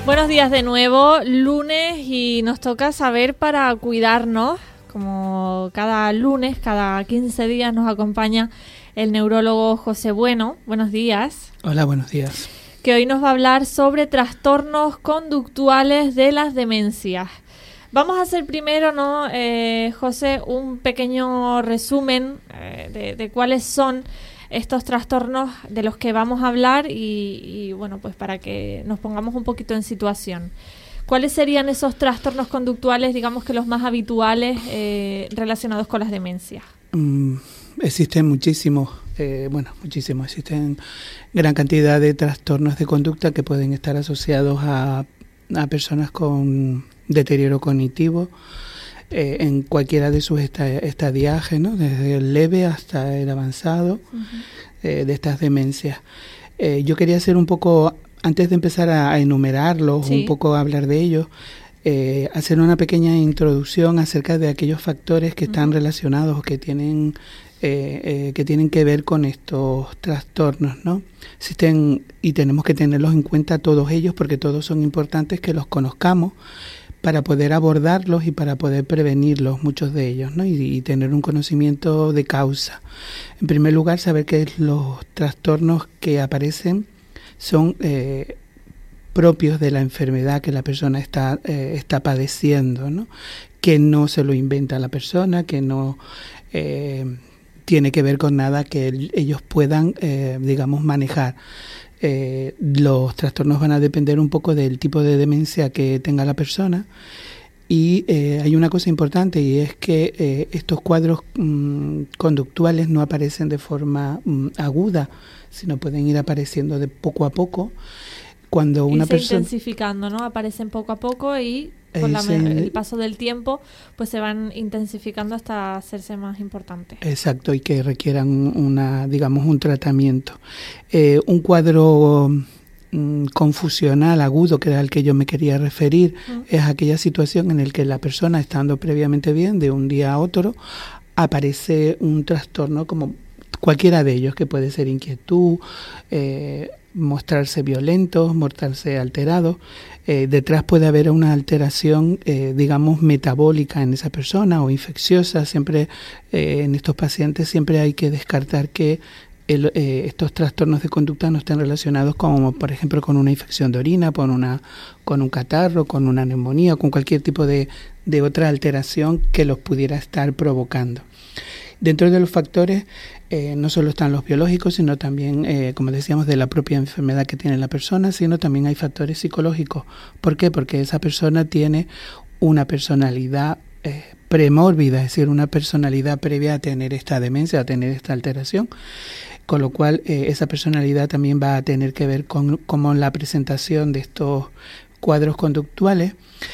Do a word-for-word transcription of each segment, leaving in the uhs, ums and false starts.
Buenos días de nuevo, lunes, y nos toca saber para cuidarnos. Como cada lunes, cada quince días nos acompaña el neurólogo José Bueno. Buenos días. Hola, buenos días. Que hoy nos va a hablar sobre trastornos conductuales de las demencias. Vamos a hacer primero, ¿no, eh, José, un pequeño resumen eh, de, de cuáles son estos trastornos de los que vamos a hablar y, y, bueno, pues para que nos pongamos un poquito en situación. ¿Cuáles serían esos trastornos conductuales, digamos que los más habituales eh, relacionados con las demencias? Mm, existen muchísimos, eh, bueno, muchísimos, existen gran cantidad de trastornos de conducta que pueden estar asociados a, a personas con deterioro cognitivo, Eh, en cualquiera de sus estadiajes, ¿no? Desde el leve hasta el avanzado, uh-huh. eh, de estas demencias. Eh, yo quería hacer un poco, antes de empezar a, a enumerarlos, sí. un poco a hablar de ellos, eh, hacer una pequeña introducción acerca de aquellos factores que están uh-huh. relacionados o que tienen, eh, eh, que tienen que ver con estos trastornos, ¿no? Existen, y tenemos que tenerlos en cuenta todos ellos porque todos son importantes que los conozcamos para poder abordarlos y para poder prevenirlos, muchos de ellos, ¿no? Y, y tener un conocimiento de causa. En primer lugar, saber que los trastornos que aparecen son eh, propios de la enfermedad que la persona está, eh, está padeciendo, ¿no? Que no se lo inventa la persona, que no eh, tiene que ver con nada que el, ellos puedan, eh, digamos, manejar. Eh, los trastornos van a depender un poco del tipo de demencia que tenga la persona y eh, hay una cosa importante y es que eh, estos cuadros mmm, conductuales no aparecen de forma mmm, aguda, sino pueden ir apareciendo de poco a poco. Cuando una y se persona intensificando, ¿no? Aparecen poco a poco y con la, el paso del tiempo pues se van intensificando hasta hacerse más importantes. Exacto, y que requieran una, digamos, un tratamiento. Eh, un cuadro mm, confusional agudo, que era al que yo me quería referir, uh-huh. es aquella situación en la que la persona, estando previamente bien, de un día a otro, aparece un trastorno como cualquiera de ellos, que puede ser inquietud, eh, mostrarse violentos, mostrarse alterados. Eh, detrás puede haber una alteración, eh, digamos, metabólica en esa persona o infecciosa. Siempre eh, en estos pacientes siempre hay que descartar que el, eh, estos trastornos de conducta no estén relacionados como, por ejemplo, con una infección de orina, con, una, con un catarro, con una neumonía, con cualquier tipo de, de otra alteración que los pudiera estar provocando. Dentro de los factores eh, no solo están los biológicos, sino también, eh, como decíamos, de la propia enfermedad que tiene la persona, sino también hay factores psicológicos. ¿Por qué? Porque esa persona tiene una personalidad eh, premórbida, es decir, una personalidad previa a tener esta demencia, a tener esta alteración, con lo cual eh, esa personalidad también va a tener que ver con, con la presentación de estos cuadros conductuales.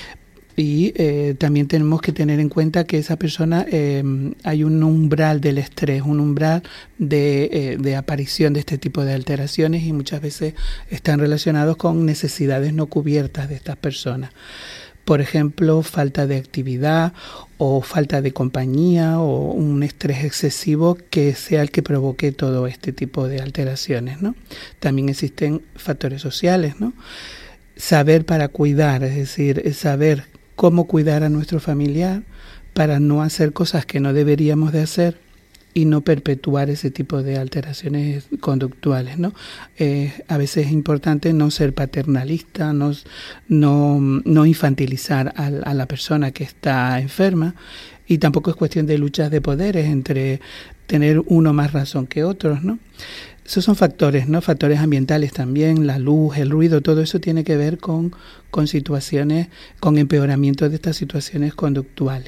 Y eh, también tenemos que tener en cuenta que esa persona, eh, hay un umbral del estrés, un umbral de, eh, de aparición de este tipo de alteraciones y muchas veces están relacionados con necesidades no cubiertas de estas personas. Por ejemplo, falta de actividad o falta de compañía o un estrés excesivo que sea el que provoque todo este tipo de alteraciones, ¿no? También existen factores sociales, ¿no? Saber para cuidar, es decir, saber cómo cuidar a nuestro familiar para no hacer cosas que no deberíamos de hacer y no perpetuar ese tipo de alteraciones conductuales, ¿no? Eh, a veces es importante no ser paternalista, no, no, no infantilizar a, a la persona que está enferma y tampoco es cuestión de luchas de poderes entre tener uno más razón que otros, ¿no? Esos son factores, ¿no? Factores ambientales también, la luz, el ruido, todo eso tiene que ver con, con situaciones, con empeoramiento de estas situaciones conductuales.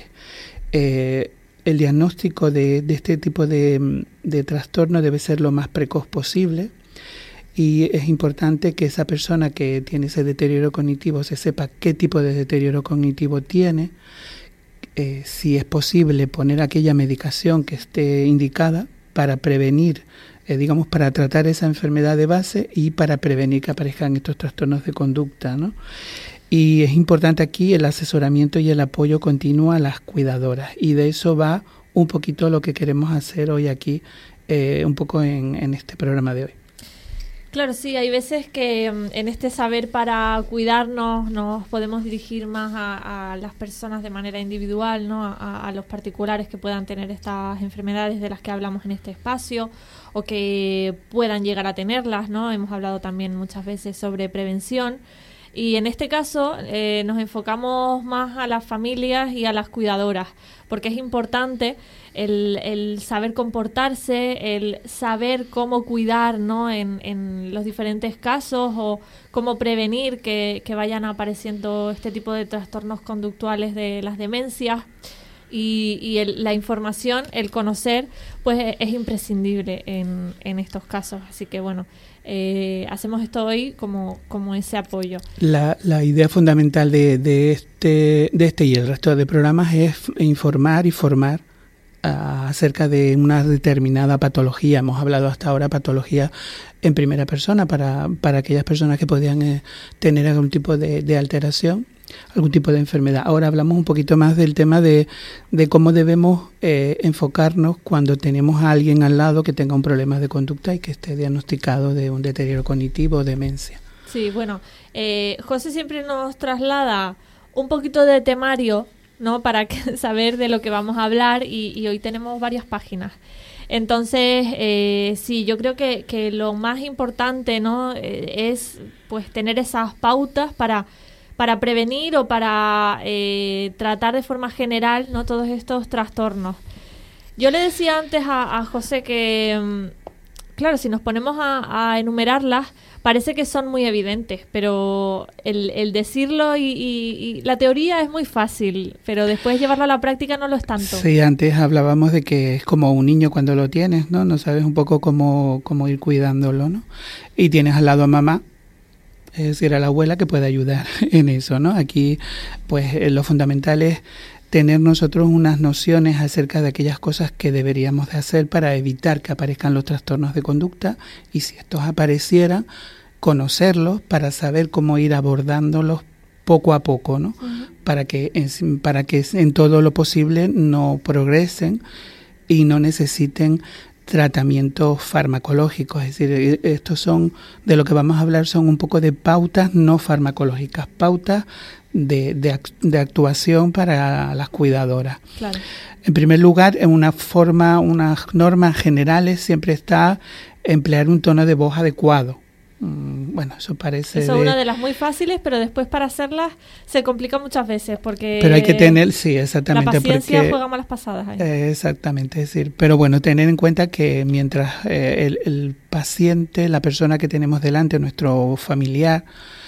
Eh, el diagnóstico de, de este tipo de, de trastorno debe ser lo más precoz posible y es importante que esa persona que tiene ese deterioro cognitivo se sepa qué tipo de deterioro cognitivo tiene, eh, si es posible poner aquella medicación que esté indicada para prevenir, eh, digamos, para tratar esa enfermedad de base y para prevenir que aparezcan estos trastornos de conducta, ¿no? Y es importante aquí el asesoramiento y el apoyo continuo a las cuidadoras y de eso va un poquito lo que queremos hacer hoy aquí, eh, un poco en, en este programa de hoy. Claro, sí, hay veces que um, en este saber para cuidarnos nos podemos dirigir más a, a las personas de manera individual, ¿no? A, a los particulares que puedan tener estas enfermedades de las que hablamos en este espacio o que puedan llegar a tenerlas, ¿no? Hemos hablado también muchas veces sobre prevención. Y en este caso eh, nos enfocamos más a las familias y a las cuidadoras, porque es importante el, el saber comportarse, el saber cómo cuidar, ¿no? en, en los diferentes casos o cómo prevenir que, que vayan apareciendo este tipo de trastornos conductuales de las demencias. Y, y el, la información, el conocer, pues es, es imprescindible en, en estos casos. Así que bueno, eh, hacemos esto hoy como, como ese apoyo. La, la idea fundamental de, de, este, de este y el resto de programas es informar y formar uh, acerca de una determinada patología. Hemos hablado hasta ahora patología en primera persona para, para aquellas personas que podían eh, tener algún tipo de, de alteración, algún tipo de enfermedad. Ahora hablamos un poquito más del tema de, de cómo debemos eh, enfocarnos cuando tenemos a alguien al lado que tenga un problema de conducta y que esté diagnosticado de un deterioro cognitivo o demencia. Sí, bueno, eh, José siempre nos traslada un poquito de temario, ¿no? Para que, saber de lo que vamos a hablar y, y hoy tenemos varias páginas. Entonces, eh, sí, yo creo que, que lo más importante, ¿no? Eh, es pues tener esas pautas para para prevenir o para eh, tratar de forma general, ¿no? Todos estos trastornos. Yo le decía antes a, a José que, claro, si nos ponemos a, a enumerarlas, parece que son muy evidentes, pero el, el decirlo y, y, y la teoría es muy fácil, pero después llevarlo a la práctica no lo es tanto. Sí, antes hablábamos de que es como un niño cuando lo tienes, ¿no? No sabes un poco cómo, cómo ir cuidándolo, ¿no? Y tienes al lado a mamá, es decir, a la abuela, que puede ayudar en eso, ¿no? Aquí, pues, eh, lo fundamental es tener nosotros unas nociones acerca de aquellas cosas que deberíamos de hacer para evitar que aparezcan los trastornos de conducta y si estos aparecieran, conocerlos para saber cómo ir abordándolos poco a poco, ¿no? Uh-huh. Para que en, para que en todo lo posible no progresen y no necesiten tratamientos farmacológicos, es decir, estos son, de lo que vamos a hablar son un poco de pautas no farmacológicas, pautas de, de, de actuación para las cuidadoras. Claro. En primer lugar, en una forma, unas normas generales siempre está emplear un tono de voz adecuado. Bueno, eso parece... Eso es de... una de las muy fáciles, pero después para hacerlas se complica muchas veces porque... Pero hay que tener, sí, exactamente. La paciencia porque, juega malas pasadas ahí. Eh, exactamente, es decir, pero bueno, tener en cuenta que mientras eh, el, el paciente, la persona que tenemos delante, nuestro familiar,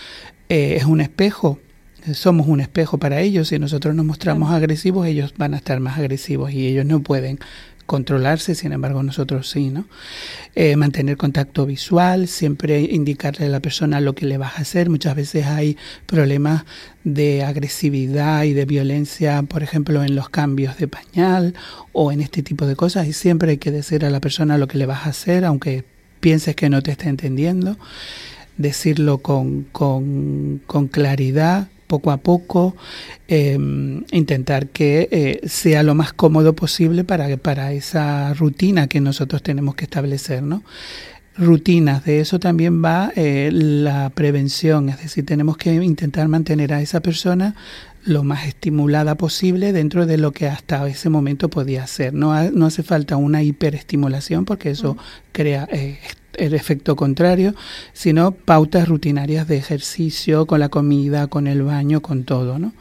eh, es un espejo, somos un espejo para ellos, si nosotros nos mostramos claro. agresivos, ellos van a estar más agresivos y ellos no pueden controlarse, sin embargo nosotros sí, ¿no? Eh, mantener contacto visual, siempre indicarle a la persona lo que le vas a hacer. Muchas veces hay problemas de agresividad y de violencia, por ejemplo, en los cambios de pañal o en este tipo de cosas, y siempre hay que decir a la persona lo que le vas a hacer, aunque pienses que no te está entendiendo, decirlo con, con, con claridad, poco a poco, eh, intentar que eh, sea lo más cómodo posible para, para esa rutina que nosotros tenemos que establecer, ¿no? Rutinas, de eso también va eh, la prevención, es decir, tenemos que intentar mantener a esa persona lo más estimulada posible dentro de lo que hasta ese momento podía hacer. No, ha, no hace falta una hiperestimulación porque eso uh-huh. crea eh, el efecto contrario, sino pautas rutinarias de ejercicio, con la comida, con el baño, con todo, ¿no?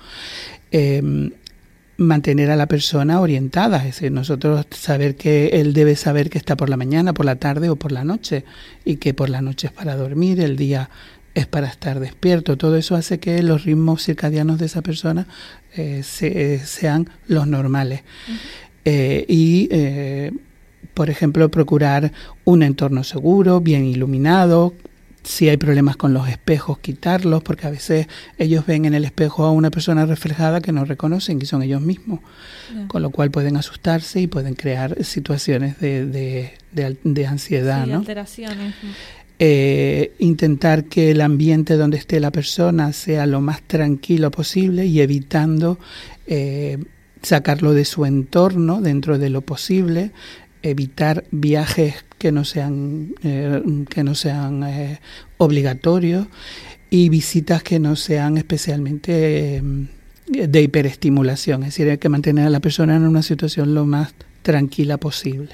Eh, mantener a la persona orientada, es decir, nosotros saber que él debe saber que está por la mañana, por la tarde o por la noche, y que por la noche es para dormir, el día es para estar despierto. Todo eso hace que los ritmos circadianos de esa persona eh, se, eh, sean los normales. Uh-huh. Eh, y eh, por ejemplo, procurar un entorno seguro, bien iluminado. Si hay problemas con los espejos, quitarlos, porque a veces ellos ven en el espejo a una persona reflejada que no reconocen, que son ellos mismos, yeah. con lo cual pueden asustarse y pueden crear situaciones de, de, de, de ansiedad, sí, ¿no? alteraciones. Eh, intentar que el ambiente donde esté la persona sea lo más tranquilo posible y evitando eh, sacarlo de su entorno dentro de lo posible. evitar viajes que no sean, eh, que no sean eh, obligatorios y visitas que no sean especialmente eh, de hiperestimulación. Es decir, hay que mantener a la persona en una situación lo más tranquila posible.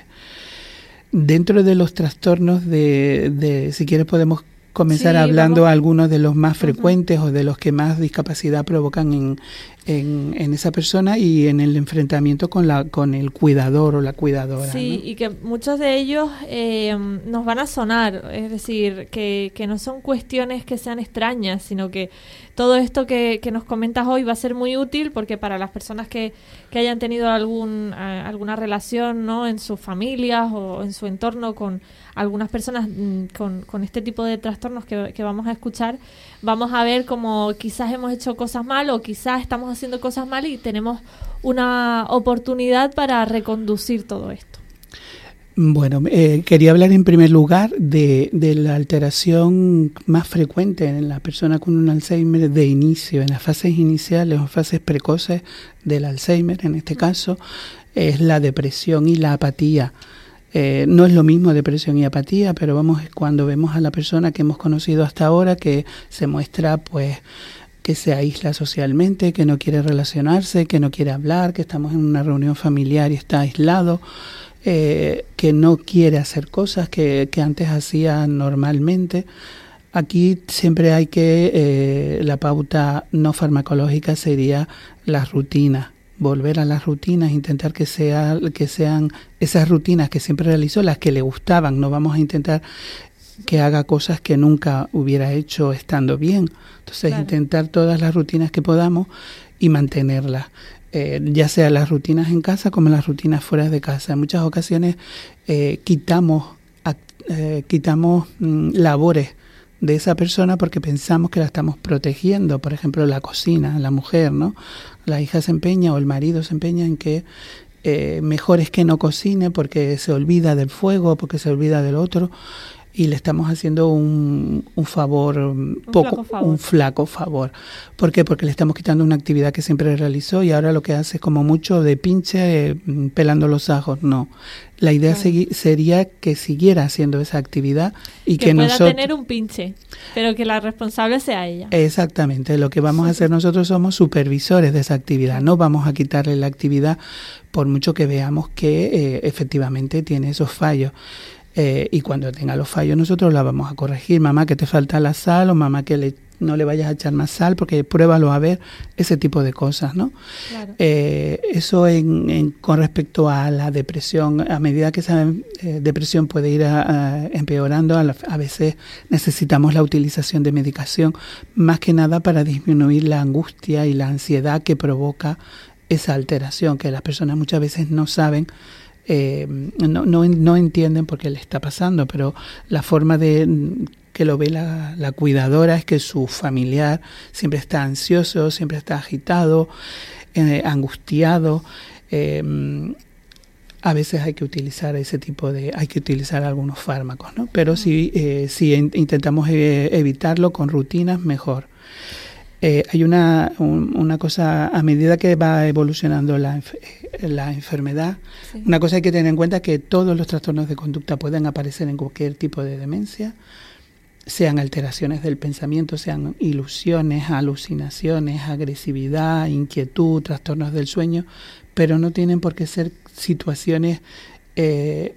Dentro de los trastornos de, de si quieres podemos comenzar sí, hablando vamos. algunos de los más frecuentes uh-huh. o de los que más discapacidad provocan en, en, en esa persona y en el enfrentamiento con la con el cuidador o la cuidadora. Sí, ¿no? Y que muchos de ellos eh, nos van a sonar, es decir, que, que no son cuestiones que sean extrañas, sino que todo esto que, que nos comentas hoy va a ser muy útil porque para las personas que, que hayan tenido algún uh, alguna relación, ¿no?, en sus familias o en su entorno con algunas personas mm, con, con este tipo de trastornos que, que vamos a escuchar, vamos a ver como quizás hemos hecho cosas mal o quizás estamos haciendo cosas mal y tenemos una oportunidad para reconducir todo esto. Bueno, eh, quería hablar en primer lugar de, de la alteración más frecuente en la persona con un Alzheimer de inicio, en las fases iniciales o fases precoces del Alzheimer, en este caso, es la depresión y la apatía. Eh, no es lo mismo depresión y apatía, pero vamos, cuando vemos a la persona que hemos conocido hasta ahora que se muestra pues que se aísla socialmente, que no quiere relacionarse, que no quiere hablar, que estamos en una reunión familiar y está aislado, eh, que no quiere hacer cosas que, que antes hacía normalmente. Aquí siempre hay que, eh, la pauta no farmacológica sería las rutinas. Volver a las rutinas, intentar que sea que sean esas rutinas que siempre realizó, las que le gustaban. No vamos a intentar que haga cosas que nunca hubiera hecho estando bien. Entonces, claro, intentar todas las rutinas que podamos y mantenerlas, eh, ya sea las rutinas en casa como las rutinas fuera de casa. En muchas ocasiones eh, quitamos, eh, quitamos mm, labores de esa persona porque pensamos que la estamos protegiendo. Por ejemplo, la cocina, la mujer, ¿no? La hija se empeña o el marido se empeña en que eh, mejor es que no cocine porque se olvida del fuego, porque se olvida del otro, y le estamos haciendo un, un favor, un poco, flaco favor. un flaco favor. ¿Por qué? Porque le estamos quitando una actividad que siempre realizó y ahora lo que hace es como mucho de pinche eh, pelando los ajos. No. La idea claro. segui- sería que siguiera haciendo esa actividad y que, que pueda nosotros tener un pinche, pero que la responsable sea ella. Exactamente. Lo que vamos a hacer nosotros somos supervisores de esa actividad. No vamos a quitarle la actividad por mucho que veamos que eh, efectivamente tiene esos fallos. Eh, y cuando tenga los fallos nosotros la vamos a corregir. Mamá, que te falta la sal, o mamá, que le, no le vayas a echar más sal porque pruébalo a ver, ese tipo de cosas, ¿no? Claro. Eh, eso en, en, con respecto a la depresión. A medida que esa eh, depresión puede ir a, a, empeorando, a, la, a veces necesitamos la utilización de medicación, más que nada para disminuir la angustia y la ansiedad que provoca esa alteración, que las personas muchas veces no saben. Eh, no, no, no entienden por qué le está pasando, pero la forma de que lo ve la, la cuidadora es que su familiar siempre está ansioso, siempre está agitado, eh, angustiado. Eh, a veces hay que utilizar ese tipo de, hay que utilizar algunos fármacos, ¿no? Pero si, eh, si in, intentamos eh, evitarlo con rutinas, mejor. Eh, hay una, un, una cosa, a medida que va evolucionando la, la enfermedad, sí. Una cosa hay que tener en cuenta, que todos los trastornos de conducta pueden aparecer en cualquier tipo de demencia, sean alteraciones del pensamiento, sean ilusiones, alucinaciones, agresividad, inquietud, trastornos del sueño, pero no tienen por qué ser situaciones eh,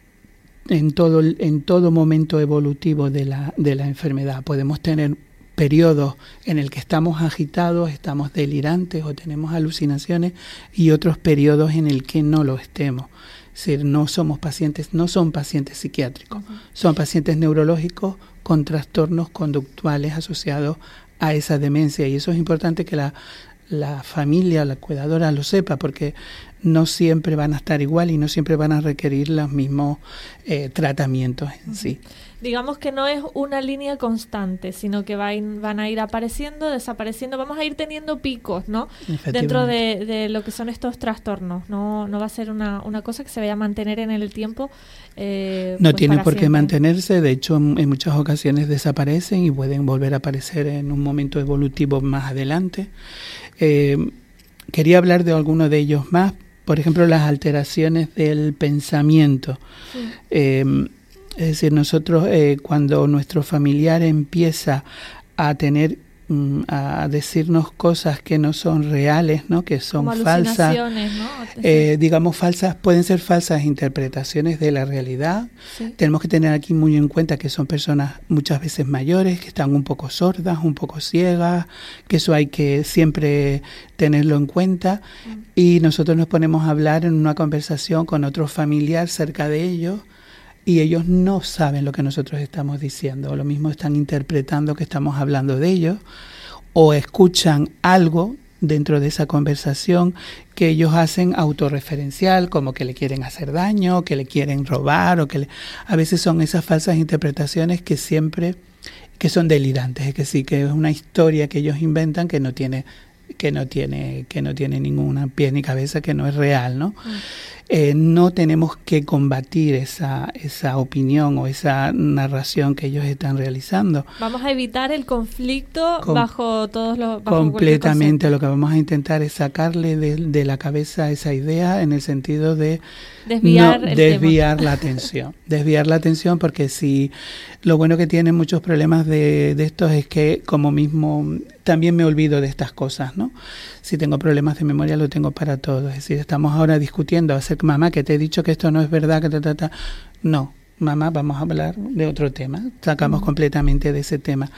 en todo, en todo momento evolutivo de la, de la enfermedad. Podemos tener periodos en el que estamos agitados, estamos delirantes o tenemos alucinaciones, y otros periodos en el que no lo estemos. Es decir, no somos pacientes, no son pacientes psiquiátricos, uh-huh. Son pacientes neurológicos con trastornos conductuales asociados a esa demencia, y eso es importante que la, la familia, la cuidadora lo sepa, porque no siempre van a estar igual y no siempre van a requerir los mismos eh, tratamientos en uh-huh. sí. Digamos que no es una línea constante, sino que va in, van a ir apareciendo, desapareciendo, vamos a ir teniendo picos, ¿no? Dentro de, de lo que son estos trastornos. No, no va a ser una, una cosa que se vaya a mantener en el tiempo. Eh, no pues tienen por siempre. qué mantenerse, de hecho en, en muchas ocasiones desaparecen y pueden volver a aparecer en un momento evolutivo más adelante. Eh, quería hablar de alguno de ellos más, por ejemplo, las alteraciones del pensamiento. Sí. Eh, es decir, nosotros eh, cuando nuestro familiar empieza a tener a decirnos cosas que no son reales, ¿no? Que son como falsas, ¿no? eh, digamos falsas, pueden ser falsas interpretaciones de la realidad. Sí. Tenemos que tener aquí muy en cuenta que son personas muchas veces mayores, que están un poco sordas, un poco ciegas, que eso hay que siempre tenerlo en cuenta. Mm. Y nosotros nos ponemos a hablar en una conversación con otro familiar cerca de ellos, y ellos no saben lo que nosotros estamos diciendo, o lo mismo están interpretando que estamos hablando de ellos, o escuchan algo dentro de esa conversación que ellos hacen autorreferencial, como que le quieren hacer daño, que le quieren robar, o que le... a veces son esas falsas interpretaciones que siempre, que son delirantes, es que sí, que es una historia que ellos inventan que no tiene, que no tiene, que no tiene ninguna pie ni cabeza, que no es real, ¿no? Mm. Eh, no tenemos que combatir esa, esa opinión o esa narración que ellos están realizando. Vamos a evitar el conflicto Com- bajo todos los... Bajo completamente, lo que vamos a intentar es sacarle de, de la cabeza esa idea en el sentido de desviar, no, el desviar tema. la atención. Desviar la atención porque si lo bueno que tienen muchos problemas de, de estos es que como mismo también me olvido de estas cosas, ¿no? Si tengo problemas de memoria lo tengo para todo. Es decir, estamos ahora discutiendo acerca, mamá, que te he dicho que esto no es verdad, que ta, ta, ta. No, mamá, vamos a hablar de otro tema. Sacamos mm. completamente de ese tema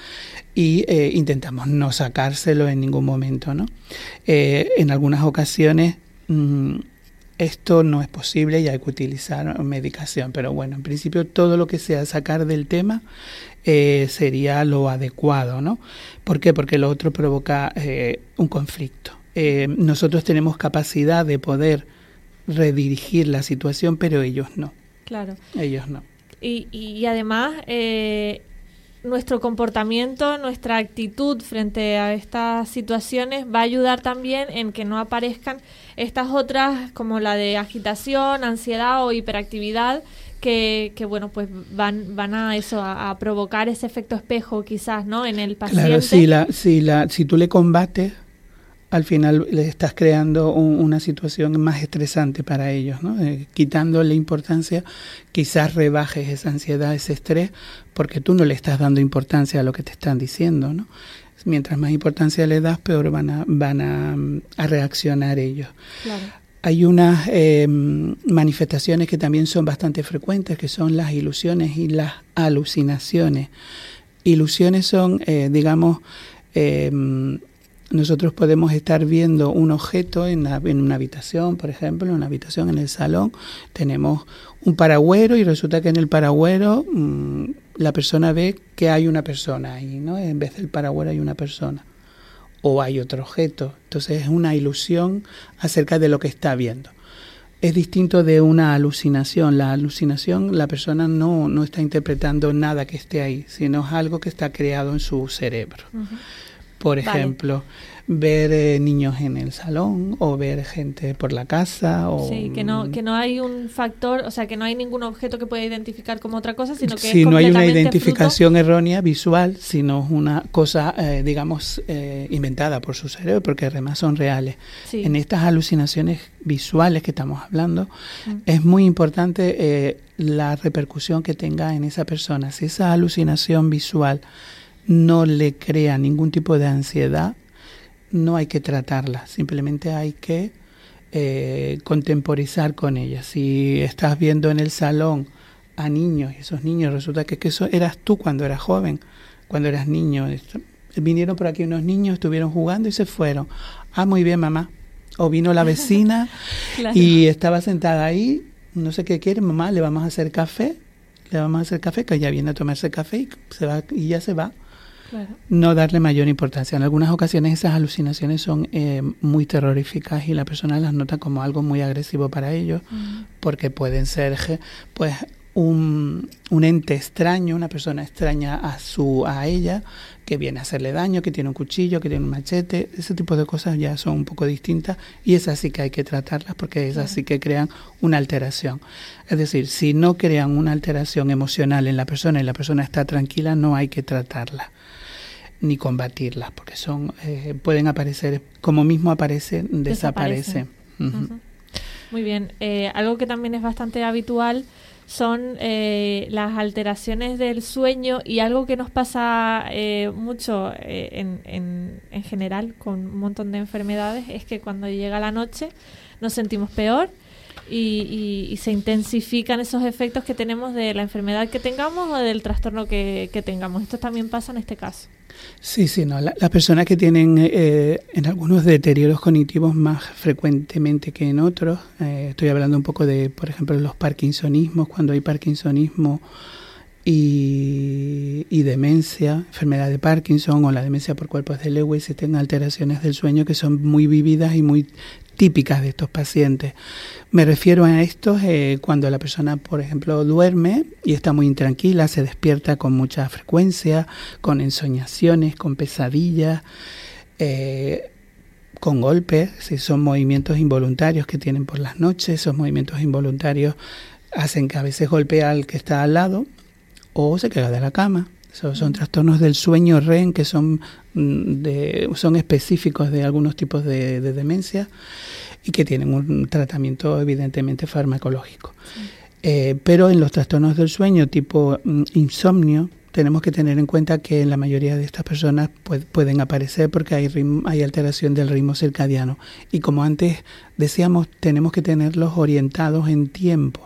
y eh, intentamos no sacárselo en ningún momento, ¿no? Eh, en algunas ocasiones mmm, esto no es posible y hay que utilizar medicación, pero bueno, en principio todo lo que sea sacar del tema eh, sería lo adecuado, ¿no? ¿Por qué? Porque lo otro provoca eh, un conflicto. Eh, nosotros tenemos capacidad de poder redirigir la situación, pero ellos no. Claro. Ellos no. Y, y además, eh, nuestro comportamiento, nuestra actitud frente a estas situaciones va a ayudar también en que no aparezcan estas otras, como la de agitación, ansiedad o hiperactividad, que, que bueno, pues van van a eso, a, a provocar ese efecto espejo quizás, ¿no? En el paciente. Claro, si, la, si, la, si tú le combates, al final le estás creando un, una situación más estresante para ellos, ¿no? Eh, quitándole importancia, quizás rebajes esa ansiedad, ese estrés, porque tú no le estás dando importancia a lo que te están diciendo, ¿no? Mientras más importancia le das, peor van a, van a, a reaccionar ellos. Claro. Hay unas eh, manifestaciones que también son bastante frecuentes, que son las ilusiones y las alucinaciones. Ilusiones son, eh, digamos, eh, nosotros podemos estar viendo un objeto en, la, en una habitación, por ejemplo, en una habitación en el salón, tenemos un paragüero y resulta que en el paragüero mmm, la persona ve que hay una persona ahí, ¿no? En vez del paragüero hay una persona o hay otro objeto. Entonces es una ilusión acerca de lo que está viendo. Es distinto de una alucinación. La alucinación, la persona no, no está interpretando nada que esté ahí, sino es algo que está creado en su cerebro. Uh-huh. Por ejemplo, vale. ver eh, niños en el salón o ver gente por la casa. O, sí, que no que no hay un factor, o sea, que no hay ningún objeto que pueda identificar como otra cosa, sino que sí, es no hay una completamente identificación fruto. errónea visual, sino una cosa, eh, digamos, eh, inventada por su cerebro, porque además son reales. Sí. En estas alucinaciones visuales que estamos hablando, mm. es muy importante eh, la repercusión que tenga en esa persona. Si esa alucinación visual no le crea ningún tipo de ansiedad, no hay que tratarla, simplemente hay que eh, contemporizar con ella. Si estás viendo en el salón a niños y esos niños resulta que, que eso eras tú cuando eras joven, cuando eras niño, vinieron por aquí unos niños, estuvieron jugando y se fueron. Ah, muy bien, mamá. O vino la vecina claro. y estaba sentada ahí, no sé qué quiere, mamá, le vamos a hacer café, le vamos a hacer café, que ella viene a tomarse café y, se va, y ya se va. Claro. No darle mayor importancia. En algunas ocasiones esas alucinaciones son eh, muy terroríficas y la persona las nota como algo muy agresivo para ellos, uh-huh. porque pueden ser pues un, un ente extraño, una persona extraña a su a ella, que viene a hacerle daño, que tiene un cuchillo, que tiene un machete. Ese tipo de cosas ya son un poco distintas y esas sí que hay que tratarlas porque esas sí que crean una alteración. Es decir, si no crean una alteración emocional en la persona y la persona está tranquila, no hay que tratarla ni combatirlas, porque son eh, pueden aparecer, como mismo aparecen, desaparecen. desaparecen. Uh-huh. Muy bien. Eh, algo que también es bastante habitual son eh, las alteraciones del sueño, y algo que nos pasa eh, mucho eh, en, en, en general con un montón de enfermedades es que cuando llega la noche nos sentimos peor y, y, y se intensifican esos efectos que tenemos de la enfermedad que tengamos o del trastorno que, que tengamos. Esto también pasa en este caso. Sí, sí, no. La, las personas que tienen eh, en algunos deterioros cognitivos más frecuentemente que en otros, eh, estoy hablando un poco de, por ejemplo, los parkinsonismos, cuando hay parkinsonismo y, y demencia, enfermedad de Parkinson o la demencia por cuerpos de Lewis, se tienen alteraciones del sueño que son muy vívidas y muy típicas de estos pacientes. Me refiero a estos eh, cuando la persona, por ejemplo, duerme y está muy intranquila, se despierta con mucha frecuencia, con ensoñaciones, con pesadillas, eh, con golpes, si son movimientos involuntarios que tienen por las noches. Esos movimientos involuntarios hacen que a veces golpee al que está al lado o se caiga de la cama. Esos son trastornos del sueño R E M que son, de, son específicos de algunos tipos de, de demencia y que tienen un tratamiento evidentemente farmacológico. Sí. Eh, pero en los trastornos del sueño tipo mm, insomnio, tenemos que tener en cuenta que en la mayoría de estas personas pues, pueden aparecer porque hay, ritmo, hay alteración del ritmo circadiano. Y como antes decíamos, tenemos que tenerlos orientados en tiempo.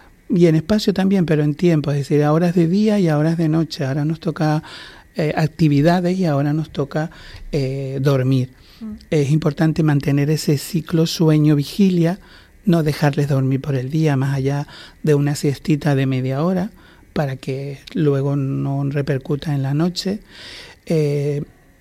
Y en espacio también, pero en tiempo, es decir, a horas de día y a horas de noche. Ahora nos toca eh, actividades y ahora nos toca eh, dormir. Mm. Es importante mantener ese ciclo sueño-vigilia, no dejarles dormir por el día más allá de una siestita de media hora para que luego no repercuta en la noche. Eh,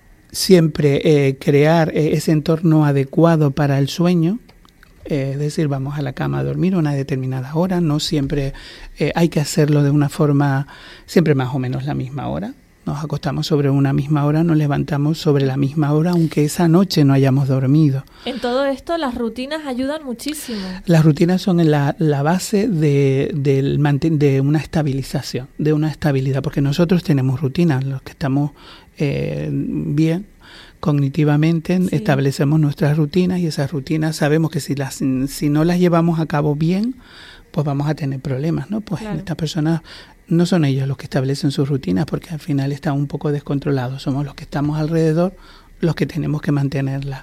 siempre eh, crear eh, ese entorno adecuado para el sueño. Eh, es decir, vamos a la cama a dormir a una determinada hora, no siempre eh, hay que hacerlo de una forma, siempre más o menos la misma hora. Nos acostamos sobre una misma hora, nos levantamos sobre la misma hora, aunque esa noche no hayamos dormido. En todo esto las rutinas ayudan muchísimo. Las rutinas son la, la base de, del manten- de una estabilización, de una estabilidad, porque nosotros tenemos rutinas, los que estamos eh, bien cognitivamente, sí. Establecemos nuestras rutinas y esas rutinas sabemos que si las si no las llevamos a cabo bien, pues vamos a tener problemas, ¿no? Pues claro. Estas personas no son ellos los que establecen sus rutinas porque al final están un poco descontrolados, somos los que estamos alrededor los que tenemos que mantenerlas.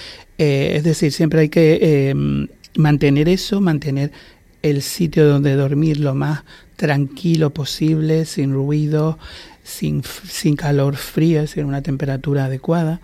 Eh, es decir, siempre hay que eh, mantener eso, mantener el sitio donde dormir lo más tranquilo posible, sin ruido, sin, sin calor frío, es decir, una temperatura adecuada,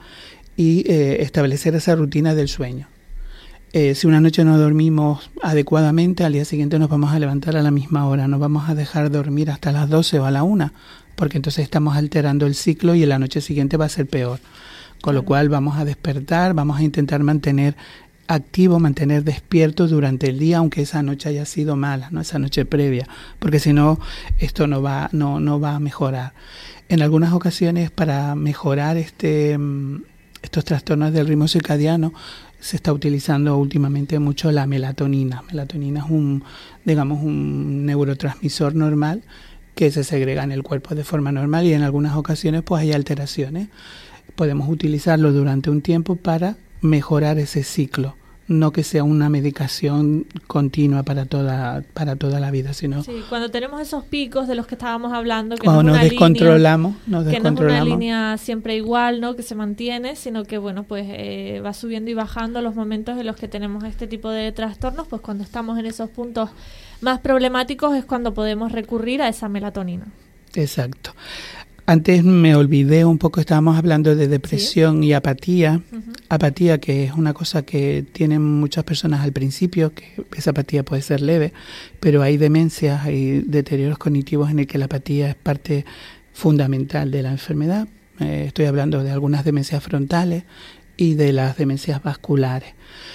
y eh, establecer esa rutina del sueño. Eh, si una noche no dormimos adecuadamente, al día siguiente nos vamos a levantar a la misma hora, no vamos a dejar dormir hasta las doce o a la una, porque entonces estamos alterando el ciclo y en la noche siguiente va a ser peor. Con lo cual vamos a despertar, vamos a intentar mantener activo, mantener despierto durante el día, aunque esa noche haya sido mala, no esa noche previa, porque si no, esto no va, no, no va a mejorar. En algunas ocasiones, para mejorar este, estos trastornos del ritmo circadiano, se está utilizando últimamente mucho la melatonina. Melatonina es un, digamos, un neurotransmisor normal que se segrega en el cuerpo de forma normal y en algunas ocasiones pues hay alteraciones. Podemos utilizarlo durante un tiempo para mejorar ese ciclo, no que sea una medicación continua para toda para toda la vida, sino sí, cuando tenemos esos picos de los que estábamos hablando, que cuando no es nos una descontrolamos, línea, nos que descontrolamos. no es una línea siempre igual, ¿no? Que se mantiene, sino que bueno, pues eh, va subiendo y bajando los momentos en los que tenemos este tipo de trastornos, pues cuando estamos en esos puntos más problemáticos es cuando podemos recurrir a esa melatonina. Exacto. Antes me olvidé un poco, estábamos hablando de depresión, ¿sí? Y apatía. Uh-huh. Apatía, que es una cosa que tienen muchas personas al principio, que esa apatía puede ser leve, pero hay demencias, hay deterioros cognitivos en el que la apatía es parte fundamental de la enfermedad. Eh, estoy hablando de algunas demencias frontales y de las demencias vasculares.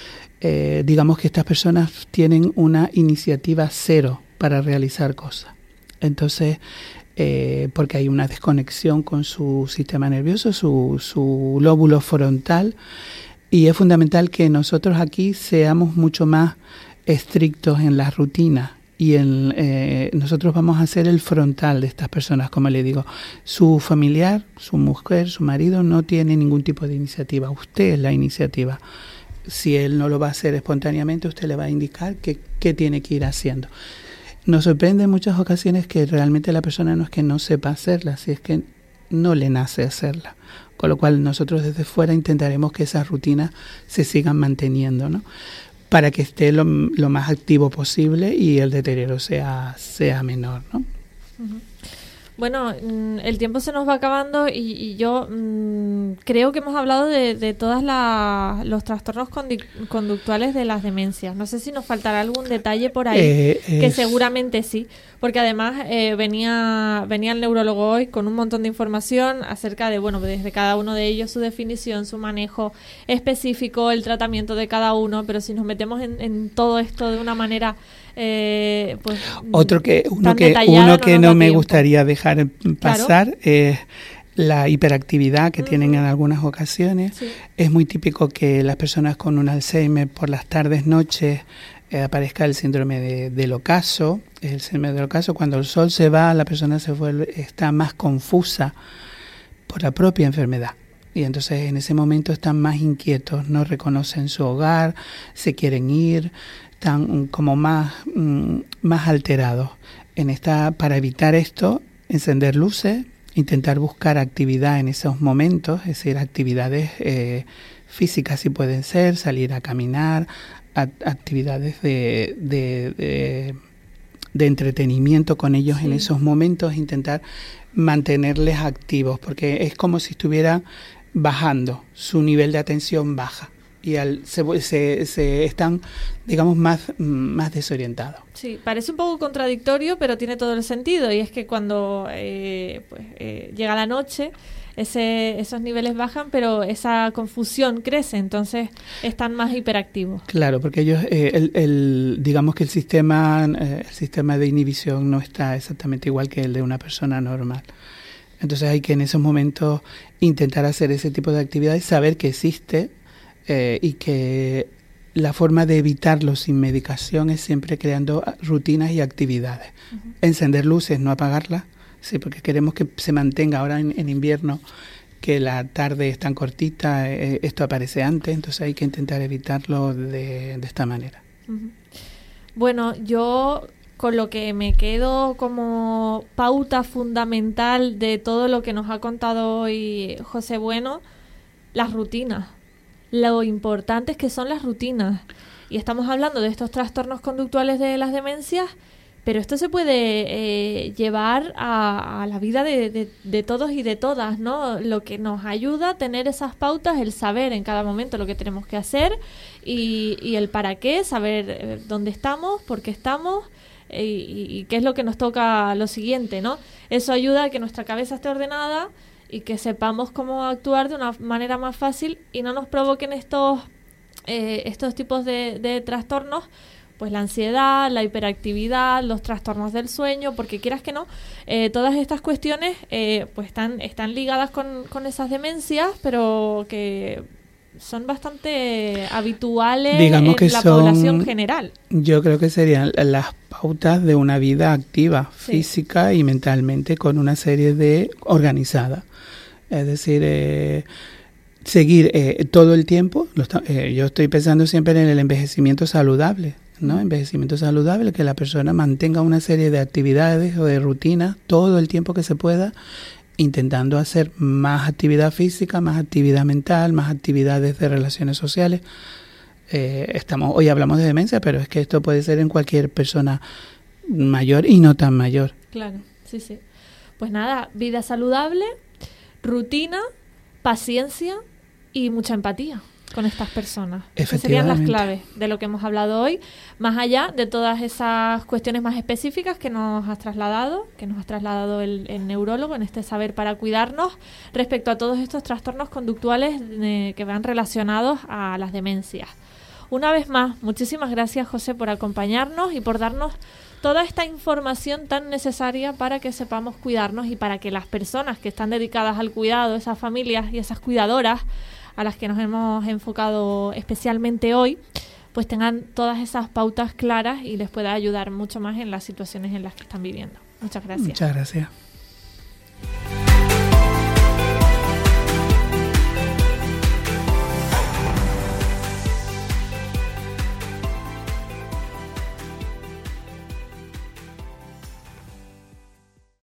Eh, digamos que estas personas tienen una iniciativa cero para realizar cosas. Entonces, Eh, porque hay una desconexión con su sistema nervioso, su, su lóbulo frontal, y es fundamental que nosotros aquí seamos mucho más estrictos en las rutinas y en, eh, nosotros vamos a ser el frontal de estas personas, como le digo. Su familiar, su mujer, su marido no tiene ningún tipo de iniciativa, usted es la iniciativa. si él no lo va a hacer espontáneamente, usted le va a indicar qué, qué tiene que ir haciendo. Nos sorprende en muchas ocasiones que realmente la persona no es que no sepa hacerla, si es que no le nace hacerla. Con lo cual nosotros desde fuera intentaremos que esas rutinas se sigan manteniendo, ¿no? Para que esté lo, lo más activo posible y el deterioro sea, sea menor, ¿no? Uh-huh. Bueno, el tiempo se nos va acabando y, y yo mmm, creo que hemos hablado de, de todos los trastornos condu- conductuales de las demencias. No sé si nos faltará algún detalle por ahí, eh, que es... seguramente sí, porque además eh, venía venía el neurólogo hoy con un montón de información acerca de, bueno, desde cada uno de ellos, su definición, su manejo específico, el tratamiento de cada uno, pero si nos metemos en, en todo esto de una manera... Eh, pues, Otro que uno que uno que no, no me tiempo. gustaría dejar pasar es claro. la hiperactividad que uh-huh. tienen en algunas ocasiones. Sí. Es muy típico que las personas con un Alzheimer por las tardes, noches, eh, aparezca el síndrome de, del ocaso. El síndrome del ocaso, cuando el sol se va, la persona se vuelve, está más confusa por la propia enfermedad. Y entonces en ese momento están más inquietos, no reconocen su hogar, se quieren ir, están como más, más alterados. En esta, para evitar esto, encender luces, intentar buscar actividad en esos momentos, es decir, actividades eh, físicas si pueden ser, salir a caminar, a, actividades de, de, de, de entretenimiento con ellos sí. en esos momentos, intentar mantenerles activos, porque es como si estuviera bajando, su nivel de atención baja. Y al, se, se, se están, digamos, más, más desorientados. Sí, parece un poco contradictorio, pero tiene todo el sentido. Y es que cuando eh, pues, eh, llega la noche, ese, esos niveles bajan, pero esa confusión crece, entonces están más hiperactivos. Claro, porque ellos, eh, el, el, digamos que el sistema, eh, el sistema de inhibición no está exactamente igual que el de una persona normal. Entonces hay que en esos momentos intentar hacer ese tipo de actividades, saber que existe, Eh, y que la forma de evitarlo sin medicación es siempre creando rutinas y actividades. Uh-huh. Encender luces, no apagarlas, sí, porque queremos que se mantenga ahora en, en invierno, que la tarde es tan cortita, eh, esto aparece antes, entonces hay que intentar evitarlo de, de esta manera. Uh-huh. Bueno, yo con lo que me quedo como pauta fundamental de todo lo que nos ha contado hoy José Bueno, las rutinas. Lo importante es que son las rutinas. Y estamos hablando de estos trastornos conductuales de las demencias, pero esto se puede eh, llevar a, a la vida de, de, de todos y de todas, ¿no? Lo que nos ayuda a tener esas pautas, el saber en cada momento lo que tenemos que hacer y, y el para qué, saber dónde estamos, por qué estamos y, y, y qué es lo que nos toca lo siguiente, ¿no? Eso ayuda a que nuestra cabeza esté ordenada y que sepamos cómo actuar de una manera más fácil y no nos provoquen estos eh, estos tipos de, de trastornos, pues la ansiedad, la hiperactividad, los trastornos del sueño, porque quieras que no, eh, todas estas cuestiones eh, pues están, están ligadas con, con esas demencias, pero que son bastante habituales Digamos que en la son, población general. Yo creo que serían las pautas de una vida activa, sí. física y mentalmente, con una serie de organizada. Es decir, eh, seguir eh, todo el tiempo, lo está, eh, yo estoy pensando siempre en el envejecimiento saludable, ¿no? Envejecimiento saludable, que la persona mantenga una serie de actividades o de rutinas todo el tiempo que se pueda, intentando hacer más actividad física, más actividad mental, más actividades de relaciones sociales. Eh, estamos hoy hablamos de demencia, pero es que esto puede ser en cualquier persona mayor y no tan mayor. Claro, sí, sí. Pues nada, vida saludable, rutina, paciencia y mucha empatía con estas personas. Esas serían las claves de lo que hemos hablado hoy, más allá de todas esas cuestiones más específicas que nos has trasladado, que nos ha trasladado el, el neurólogo en este saber para cuidarnos respecto a todos estos trastornos conductuales eh, que van relacionados a las demencias. Una vez más, muchísimas gracias, José, por acompañarnos y por darnos toda esta información tan necesaria para que sepamos cuidarnos y para que las personas que están dedicadas al cuidado, esas familias y esas cuidadoras a las que nos hemos enfocado especialmente hoy, pues tengan todas esas pautas claras y les pueda ayudar mucho más en las situaciones en las que están viviendo. Muchas gracias. Muchas gracias.